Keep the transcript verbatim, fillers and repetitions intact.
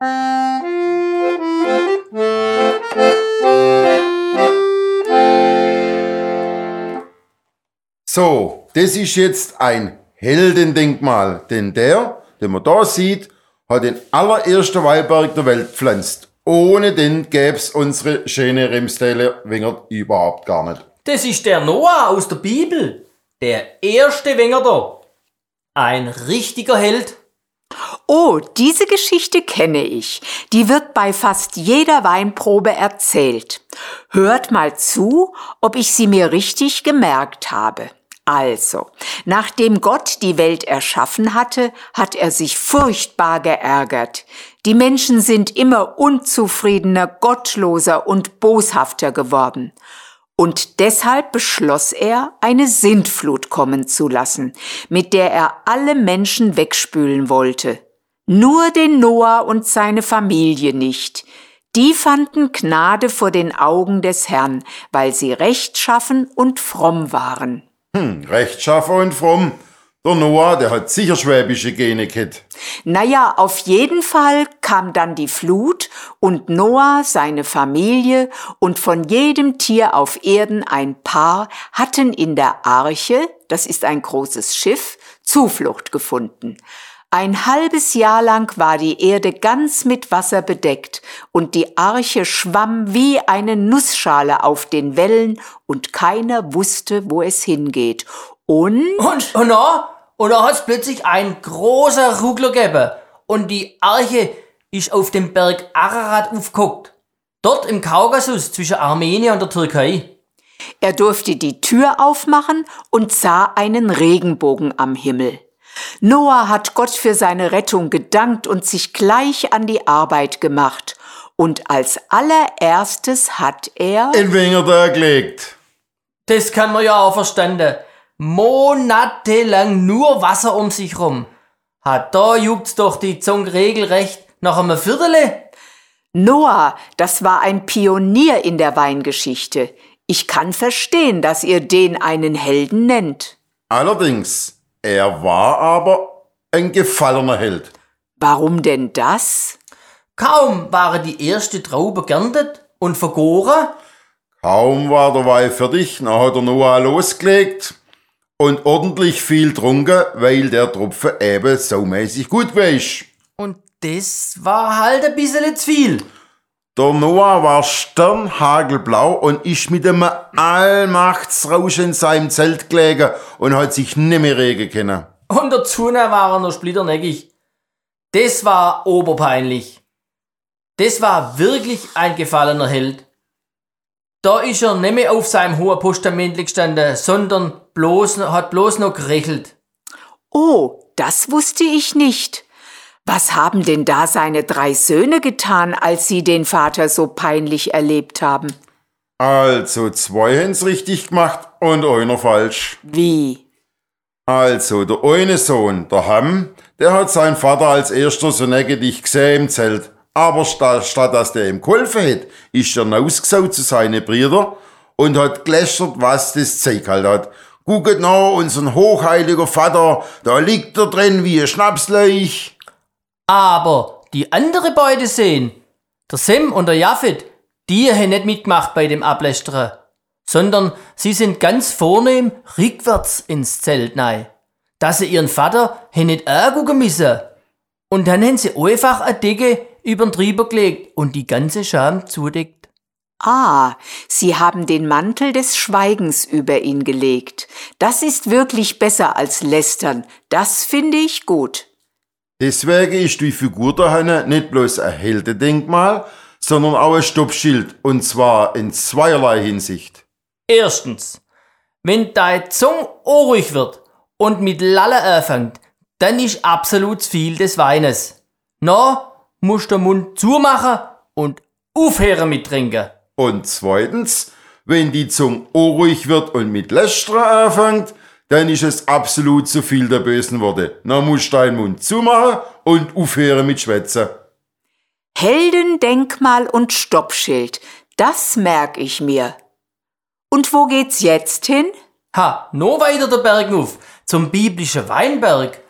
So, das ist jetzt ein Heldendenkmal, denn der, den man da sieht, hat den allerersten Weinberg der Welt gepflanzt. Ohne den gäb's unsere schöne Remstäler Wengert überhaupt gar nicht. Das ist der Noah aus der Bibel, der erste Wengerter. Ein richtiger Held. Oh, diese Geschichte kenne ich. Die wird bei fast jeder Weinprobe erzählt. Hört mal zu, ob ich sie mir richtig gemerkt habe. Also, nachdem Gott die Welt erschaffen hatte, hat er sich furchtbar geärgert. Die Menschen sind immer unzufriedener, gottloser und boshafter geworden. Und deshalb beschloss er, eine Sintflut kommen zu lassen, mit der er alle Menschen wegspülen wollte. Nur den Noah und seine Familie nicht. Die fanden Gnade vor den Augen des Herrn, weil sie rechtschaffen und fromm waren. Hm, rechtschaffen und fromm. Der Noah, der hat sicher schwäbische Gene gehabt. Naja, auf jeden Fall kam dann die Flut und Noah, seine Familie und von jedem Tier auf Erden ein Paar hatten in der Arche, das ist ein großes Schiff, Zuflucht gefunden. Ein halbes Jahr lang war die Erde ganz mit Wasser bedeckt und die Arche schwamm wie eine Nussschale auf den Wellen und keiner wusste, wo es hingeht. Und? Und, und da, und da hat's plötzlich ein großer Ruckler gegeben und die Arche ist auf dem Berg Ararat aufgeguckt. Dort im Kaukasus zwischen Armenien und der Türkei. Er durfte die Tür aufmachen und sah einen Regenbogen am Himmel. Noah hat Gott für seine Rettung gedankt und sich gleich an die Arbeit gemacht. Und als allererstes hat er ein Wengerter gelegt. Das kann man ja auch verstanden. Monatelang nur Wasser um sich rum. Hat da juckt's doch die Zunge regelrecht nach einem Viertel. Noah, das war ein Pionier in der Weingeschichte. Ich kann verstehen, dass ihr den einen Helden nennt. Allerdings, er war aber ein gefallener Held. Warum denn das? Kaum waren die erste Traube geerntet und vergoren. Kaum war der Wein fertig, dann hat der Noah losgelegt und ordentlich viel getrunken, weil der Tropfen eben saumäßig gut war. Und das war halt ein bisschen zu viel. Der Noah war sternhagelblau und ist mit einem Allmachtsrausch in seinem Zelt gelegen und hat sich nicht mehr regen können. Und dazu war er noch splitterneckig. Das war oberpeinlich. Das war wirklich ein gefallener Held. Da ist er nicht mehr auf seinem hohen Postament gestanden, sondern bloß, hat bloß noch gerächelt. Oh, das wusste ich nicht. Was haben denn da seine drei Söhne getan, als sie den Vater so peinlich erlebt haben? Also, zwei haben's richtig gemacht und einer falsch. Wie? Also, der eine Sohn, der Ham, der hat seinen Vater als erster so negativ gesehen im Zelt. Aber statt, statt dass der ihm geholfen hat, ist er rausgesaut zu seinen Brüdern und hat gelästert, was das Zeug halt hat. Guckt nach, unseren hochheiliger Vater, da liegt er drin wie ein Schnapsleich. Aber die anderen beiden sehen, der Sem und der Japhet, die haben nicht mitgemacht bei dem Ablästern, sondern sie sind ganz vornehm rückwärts ins Zelt rein, dass sie ihren Vater haben nicht angucken müssen. Und dann haben sie einfach eine Decke über den Trieber gelegt und die ganze Scham zudeckt. Ah, sie haben den Mantel des Schweigens über ihn gelegt. Das ist wirklich besser als lästern. Das finde ich gut. Deswegen ist die Figur der Hanne nicht bloß ein Heldendenkmal, sondern auch ein Stoppschild, und zwar in zweierlei Hinsicht. Erstens, wenn deine Zunge unruhig wird und mit Lallen anfängt, dann ist absolut zu viel des Weines. Na, musst du den Mund zumachen und aufhören mit trinken. Und zweitens, wenn die Zunge unruhig wird und mit Lästern anfängt, dann ist es absolut zu viel der bösen Worte. Dann musst du deinen Mund zumachen und aufhören mit Schwätzen. Heldendenkmal und Stoppschild, das merke ich mir. Und wo geht's jetzt hin? Ha, noch weiter der Berg auf, zum biblischen Weinberg.